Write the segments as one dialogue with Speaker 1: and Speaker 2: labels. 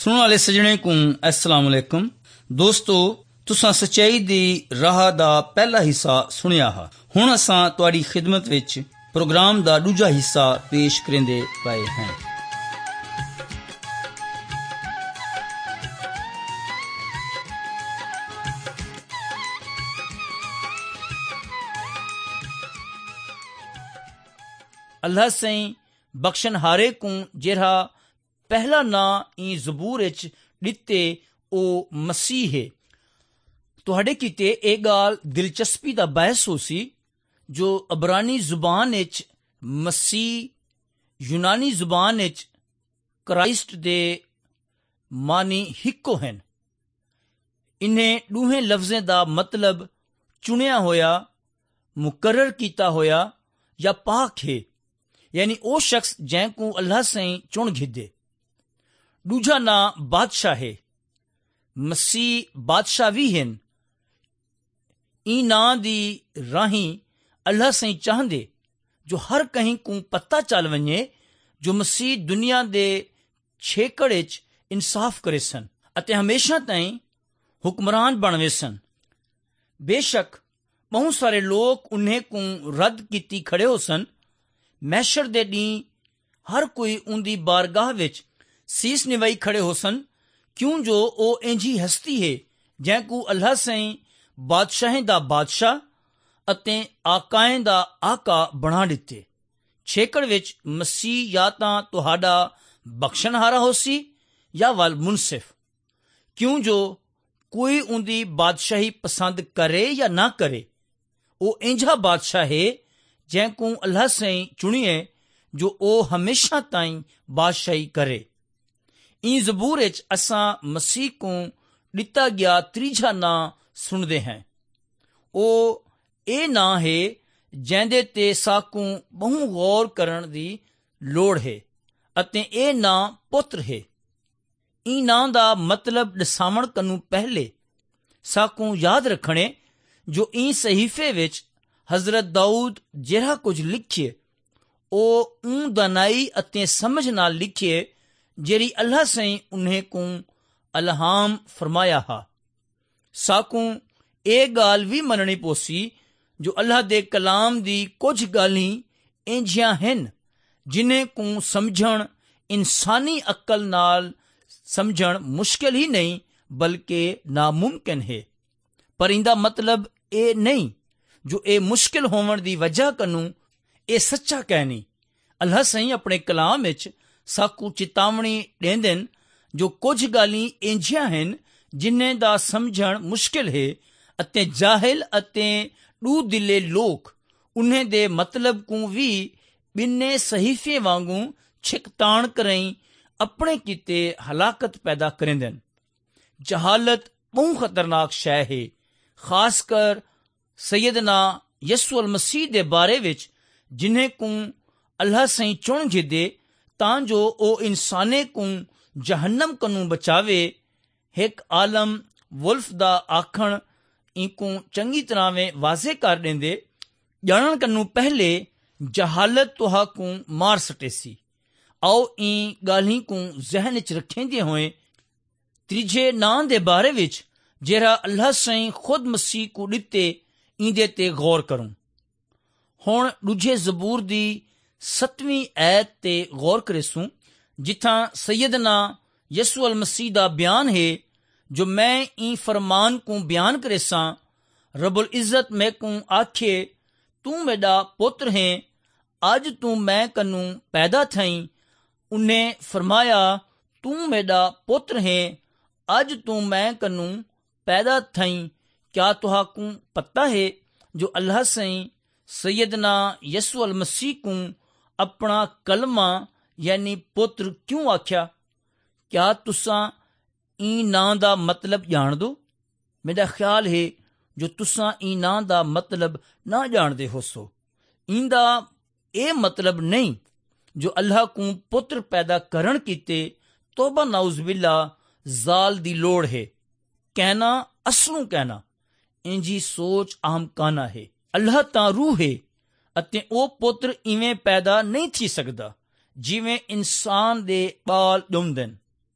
Speaker 1: सुनने वाले सजने को अस्सलाम वालेकुम। दोस्तों, तुसां सच्चाई दी राह दा पहला हिस्सा सुनिया हा। हुण असां तुहाडी खिदमत विच प्रोग्राम दा दूजा हिस्सा पेश करेंदे पए हैं। अल्लाह सईं बख्शनहारे को जेड़ा पहला ना ई ज़बूर विच दिते ओ मसीह है। तुहाडे किते ए गाल दिलचस्पी दा बहस हो सी जो अबरानी जुबान विच मसीह, यूनानी जुबान विच क्राइस्ट दे मानी हिक्को हन। इन्हें दूहें लफ्ज़ें दा मतलब चुनिया होया, मुकर्रर कीता होया या पाक है, यानी ओ शख्स जैको अल्लाह सईं चुन घिदे। दूजा ना बादशाह है। मसीह बादशाह भी हैं। ई ना दी राही अल्लाह सईं चाहंदे जो हर कहीं को पता चल वने जो मसीह दुनिया दे छेकड़ विच इंसाफ करे सन अते हमेशा ताईं हुक्मरान बनवे सन। बेशक बहुत सारे लोग उन्हें को रद्द कीती खड़े हो सन। मैशर दे दी हर कोई उनदी बारगाह विच सीस निवाई खड़े हो सन, क्यों जो ओ इंजी हस्ती है जैको अल्लाह सईं बादशाहें दा बादशाह अते आकाएं दा आका बना दिते। छेकड़ विच मसीह या तां तुहाडा बख्शनहारा होसी या वल मुनसिफ, क्यों जो कोई उनदी बादशाही पसंद करे या ना करे। ओ इंजा बादशाह है जैको अल्लाह सईं चुनिए जो ओ हमेशा ताईं बादशाही करे। ई ज़बूर विच असां मसीह को दिता गया त्रीजा ना सुनते हैं। ओ ए ना है जैंदे ते साकू बहु गौर करन दी लोड़ है अते ए ना पुत्र है। ई ना दा मतलब दसावण कनु पहले साकू याद रखने जो ई सहीफे विच हजरत दाऊद जेड़ा कुछ लिखिए ओ ऊं दनाई अते समझ नाल लिखिए जेरी अल्लाह सईं उन्हें को अलहाम फरमाया हा। साकू ए गाल भी मननी पोसी जो अल्लाह दे कलाम दी कुछ गाली इंजियां हन जिन्हें को समझण इंसानी अक्ल नाल समझण मुश्किल ही नहीं बल्कि नामुमकिन है। पर इंदा मतलब ए नहीं जो ए मुश्किल होवन दी वजह कनु ए सच्चा कहनी। अल्लाह सईं अपने कलाम विच साकू चेतावनी देंदन जो कुछ गाली इंजियां हन जिन्हें दा समझण मुश्किल है अते जाहिल अते डू दिले लोग उन्हें दे मतलब को भी बिन्ने सहीफे वांगू छिकतान करई अपने किते हलाकत पैदा करेंदन। जहालत बहु खतरनाक शय है, खासकर सैयदना यसु अल मसीह दे बारे विच जिन्हें को अल्लाह सईं चुन जिदे तां जो ओ इंसाने को जहन्नम कनु बचावे। एक आलम वुल्फ दा आखण इको चंगी तरह में वाजे कर देंदे जानन कनु पहले जहालत तुहा को मार सटे सी। आओ ई गाली को जहन च रखेंदे होए त्रीजे नां दे बारे विच जेड़ा अल्लाह सईं खुद मसीह को दिते इंदे ते गौर करूं। हुण दूजे ज़बूर दी 7वीं ऐत ते गौर करेसूं जिथा सैयदना यसु अल मसीह दा बयान है जो मैं ई फरमान को बयान करेसा। रबुल इज्जत मैं को आखे तू मेरा पुत्र है, आज तू मैं कनु पैदा थई। उन्हें फरमाया तू मेरा पुत्र है, आज तू मैं कनु पैदा थई। क्या तुहा को पता है जो अल्लाह सईं सैयदना यसु अल मसीह को अपना कलमा यानी पुत्र क्यों आख्या? क्या तुसा ई नां दा मतलब जान दो? मेरा ख्याल है जो तुसा ई नां दा मतलब ना जानदे हो सो। इंदा ए मतलब नहीं जो अल्लाह को पुत्र पैदा करन कीते तोबा नाउज़बिल्ला जाल दी लोड़ है। कहना असलों कहना इंजी सोच आमकाना है। अल्लाह तां रूह है अते ओ पुत्र इवें पैदा नहीं थी सकदा जिवें इंसान दे बाल दुमदन।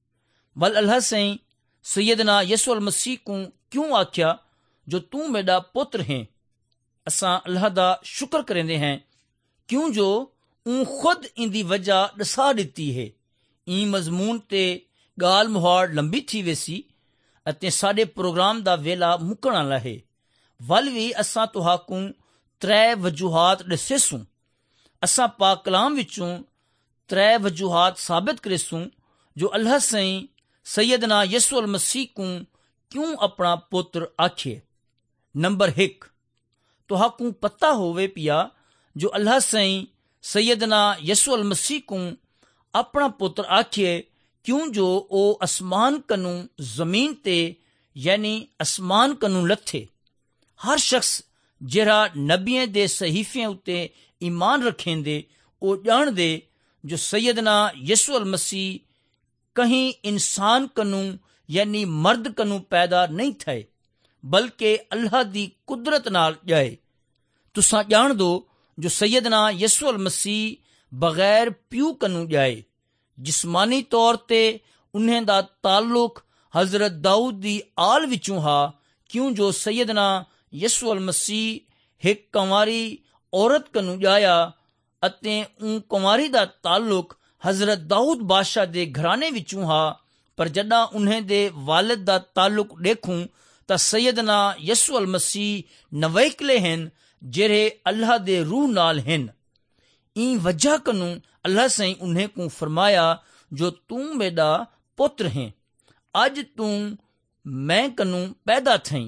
Speaker 1: वल अल्लाह सईं सैयदना यसू मसीह को क्यों आख्या जो तू मेरा पुत्र है। असां अल्लाह दा शुक्र करेंदे हैं क्यों जो ऊ खुद इंदी वजह दसा दिती है। ई मजमून ते गाल मुहार लंबी थी वेसी अते साडे प्रोग्राम दा वेला मुकण वाला है। वल भी असां तुहाकू 3 वजूहात दसेसूं। असां पाक कलाम विचों 3 वजूहात साबित करेसूं जो अल्लाह सईं सैयदना यसू मसीह को क्यों अपना पुत्र आखे। नंबर 1, तुहाकू पता होवे पिया जो अल्लाह सईं सैयदना यसू मसीह को अपना पुत्र आखे क्यों जो ओ आसमान कनू जमीन ते यानी आसमान कनू लथे। हर शख्स जेड़ा नबियें दे सहीफियां उत्ते ईमान रखेंदे ओ जाणदे जो सैयदना यसू मसीह कहीं इंसान कनू यानी मर्द कनू पैदा नहीं थे बल्कि अल्लाह दी कुदरत नाल जाए। तुसां जान दो जो सैयदना यसू मसीह बगैर प्यू कनू जाए। जिस्मानी तौर ते उन्हें दा ताल्लुक हजरत दाऊद दी आल विचों हा क्यों जो सैयदना यसू मसीह एक कंवारी औरत कनू जाया अते ऊ कंवारी दा ताल्लुक हजरत दाऊद बादशाह दे घराने विचों हा। पर जदा उन्हें दे वालिद दा ताल्लुक देखूं ता सैयदना यसू मसीह नवैकले हैं जेरे अल्लाह दे रूह नाल हैं। ई वजह कनू अल्लाह सईं उन्हें को फरमाया जो तू मेरा पुत्र है, अज तू मैं कनू पैदा थई।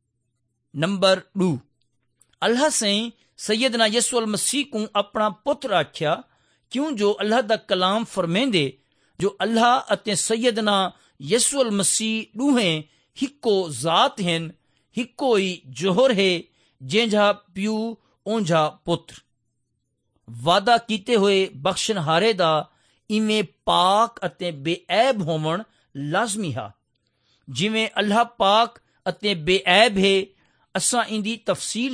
Speaker 1: नंबर 2, अल्लाह सईं सैयदना यसू मसीह को अपना पुत्र आख्या क्यों जो अल्लाह दा कलाम फरमेंदे जो अल्लाह अते सैयदना यसू मसीह दूहें हिको जात हैं, हिको ही जोहर है जंहिंजा प्यू ओंझा पुत्र। वादा कीते हुए बख्शनहारे दा इवें पाक अते बेऐब होवण लाजमी हा जिवें अल्लाह पाक अते बेऐब है। असां इंदी तफसील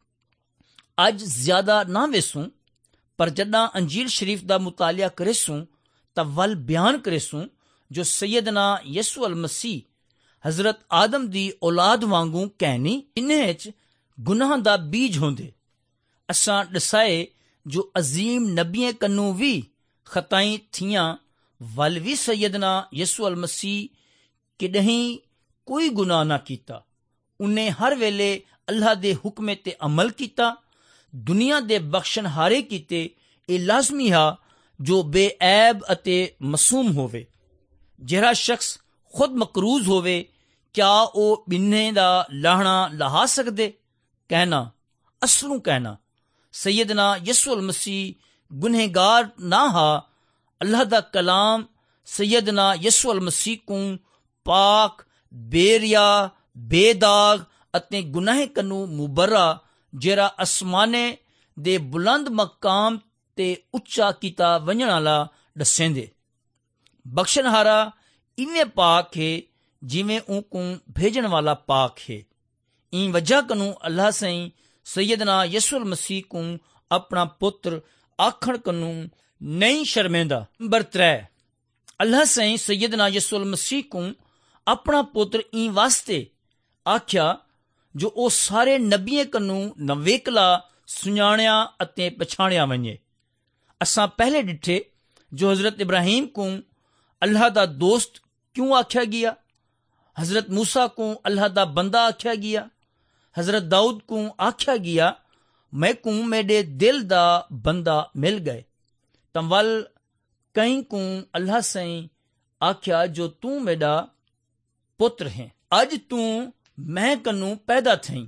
Speaker 1: अज ज्यादा ना वेसूं पर जदा अंजील शरीफ दा मुतालिया करेसूं ता वल बयान करेसूं जो सैयदना यसू मसीह हजरत आदम दी औलाद वांगू कहनी इन्हें च गुनाह दा बीज होंदे। असां दसाए जो अजीम नबियें कन्नू भी खताई थियां वल भी सैयदना यसू मसीह किडहीं कोई गुनाह ना कीता। उन्हें हर वेले अल्लाह दे हुक्मे ते अमल कीता। दुनिया दे बख्शनहारे कीते ए लाजमी हा जो बेऐब अते मासूम होवे। जेड़ा शख्स खुद मकरूज होवे क्या ओ बिन्ने दा लाहना लहा सकदे? कहना असलू कहना सैयदना यसू मसीह गुनहगार ना हा। अल्लाह दा कलाम सैयदना यसू मसीह को पाक बेरिया बेदाग अते गुनाह कनू मुबर्रा जेरा आसमाने दे बुलंद मकाम ते उच्चा कीता वञण वाला दसेंदे। बख्शनहारा इवें पाक है जिवें ऊकू भेजण वाला पाक है। ई वजह कनू अल्लाह सईं सैयदना यसू मसीह को अपना पुत्र आखण कनू नहीं शर्मेंदा। नंबर 3, अल्लाह सईं सैयदना यसू मसीह को अपना पुत्र ई वास्ते आख्या जो ओ सारे नबियें कनू नवेकला सुञाणिया अते पछाणिया वञे। असां पहले डिठे जो हजरत इब्राहिम को अल्लाह दा दोस्त क्यों आख्या गया, हजरत मूसा को अल्लाह दा बंदा आख्या गया, हजरत दाऊद को आख्या गया मैं को मेरे दिल दा बंदा मिल गए। तंवल कई को अल्लाह सईं आख्या जो तू मेरा पुत्र है, अज तू मैं कनू पैदा थई।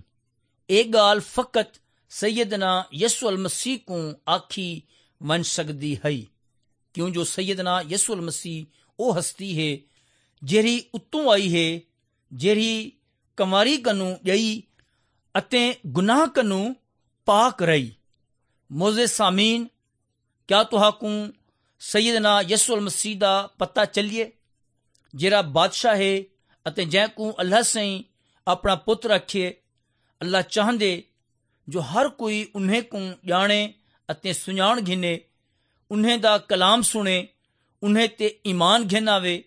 Speaker 1: ए गाल फकत सैयदना यसू मसीह को आखी वन सकदी है क्यों जो सैयदना यसू मसीह ओ हस्ती है जेरी उत्तों आई है, जेरी कमारी कनू गई अते गुनाह कनू पाक रही। मोजे सामीन क्या तुहाकू सैयदना यसू मसीह दा पता चलिए जेरा बादशाह है अते जैकू अल्लाह सईं अपना पुत्र रखे। अल्लाह चाहंदे जो हर कोई उन्हें को जाने अते सुञाण घिने, उन्हें दा कलाम सुने, उन्हें ते ईमान घिनावे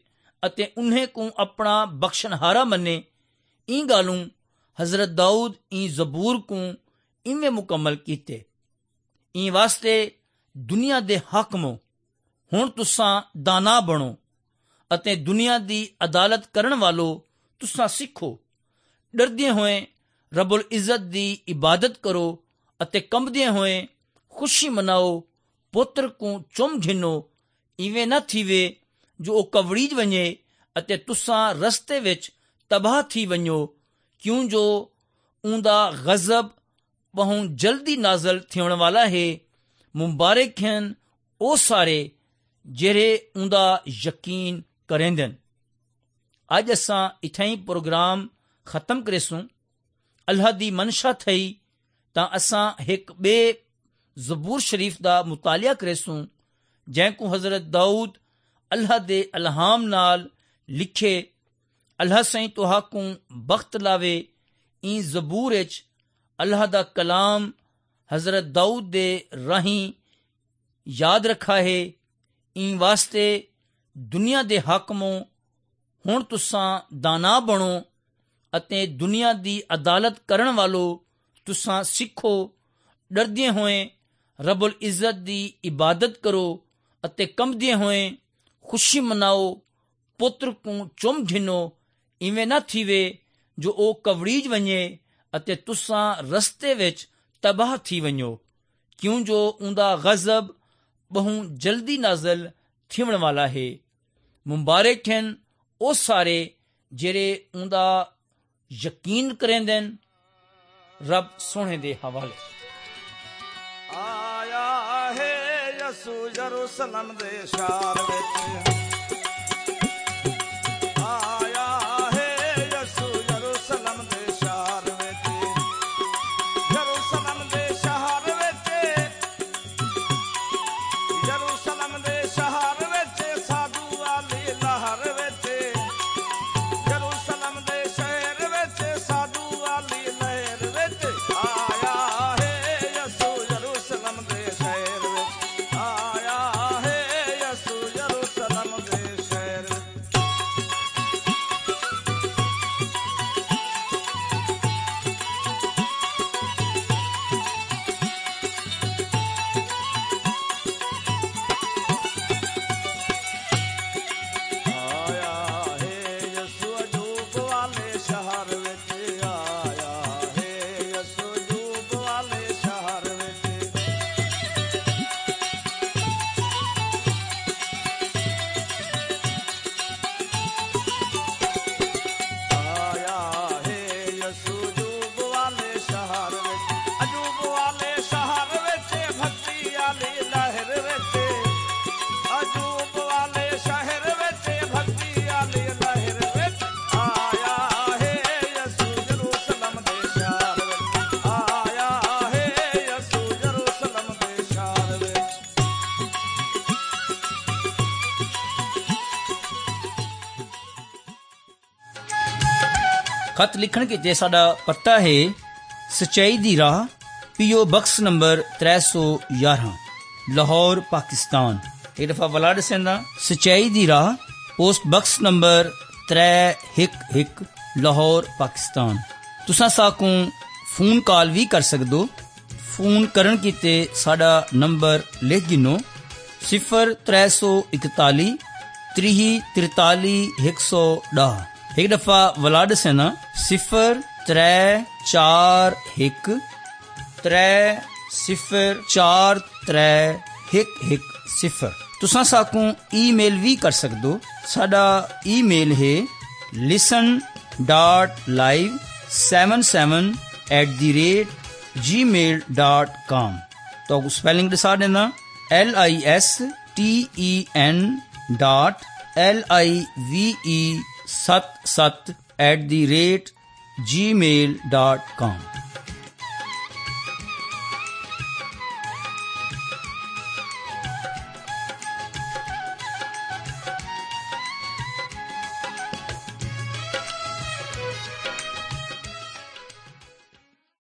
Speaker 1: ਅਤੇ उन्हें को अपना बख्शनहारा मन्ने। ई गालूं हजरत दाऊद ई जबूर को इवें मुकम्मल कीते। ई वास्ते दुनिया दे हाकमो हुण तुसां दाना बनो ਅਤੇ दुनिया दी अदालत करन वालो तुसां सिखो। डरदे होए रबुल इज्जत दी इबादत करो ਅਤੇ कंबदे होए खुशी मनाओ। पुत्र को चुम घिनो, इवें न थीवे जो कवड़ीज वञे ਅਤੇ तुसां रस्ते विच तबाह थी वञो, क्यों जो ऊंदा गज़ब बहु जल्दी नाज़िल थियण वाला है। मुबारक हन ओ सारे जेरे ऊंदा यकीन करेंदन। अज असां इथां ही प्रोग्राम खत्म करेसूं। अल्लाह दी मनशा थई तां असां हिक बे ज़बूर शरीफ दा मुतालिया करेसूं जंहिंकू हज़रत दाऊद अल्लाह दे अलहाम नाल लिखे। अल्लाह साईं तुहाकू बख्त लावे। ई ज़बूर विच अल्लाह दा कलाम हज़रत दाऊद दे राहीं याद रखा है। ई वास्ते दुनिया दे हाकमो हुण तुसां दाना बनो ਅਤੇ दुनिया दी अदालत करन वालो तुसां सिखो। डरदे होए रबुल इज्जत दी इबादत करो ਅਤੇ कंबदे होए खुशी मनाओ। पुत्र को चुम घिनो, इवें न थीवे जो ओ कवड़ीज वञे ਅਤੇ तुसां रस्ते विच तबाह थी वञो, क्यों जो ऊंदा गज़ब बहु जल्दी नाज़िल थियण वाला है। मुबारक हन ओ सारे जेरे ऊंदा यकीन करेंदन। रब सोने दे हवाले।
Speaker 2: आया है यसू यरूशलेम दे शहर विच। आया है यसू यरूशलेम दे शहर विच। यरूशलेम दे शहर विच। यरूशलेम दे शहर विच साधु वाली लहर विच। यरूशलेम दे शहर विच साधु वाली लहर विच। आया है यसू यरूशलेम दे शहर विच। आया है यसू यरूशलेम दे शहर विच। आया है यसू अजूब वाले शहर विच। आया है यसू अजूब वाले शहर विच। आया है यसू अजूब वाले शहर विच। अजूब वाले शहर विच भक्ति वाली लहर विच। अजूब वाले शहर विच भक्ति वाली लहर विच। आया है यसू यरूशलेम दे शहर विच। आया है यसू यरूशलेम दे शहर विच।
Speaker 1: खत लिखण के साडा पता है सच्चाई दी राह, पीओ बक्स नंबर 311, लाहौर पाकिस्तान। एक दफा वलाड सेंदा सच्चाई दी राह, post box number 311, Lahore Pakistan. तुसां साकू फोन कॉल भी कर सकदो। फोन करन कीते साडा नंबर लिख गिनो 0341 3043 110। एक दफा वलाड सेना 0341 30431110। तुसां साकू ईमेल भी कर सकदो। साडा ईमेल है listen.live77@gmail.com। तो स्पेलिंग दसा देना listen.live77@gmail.com।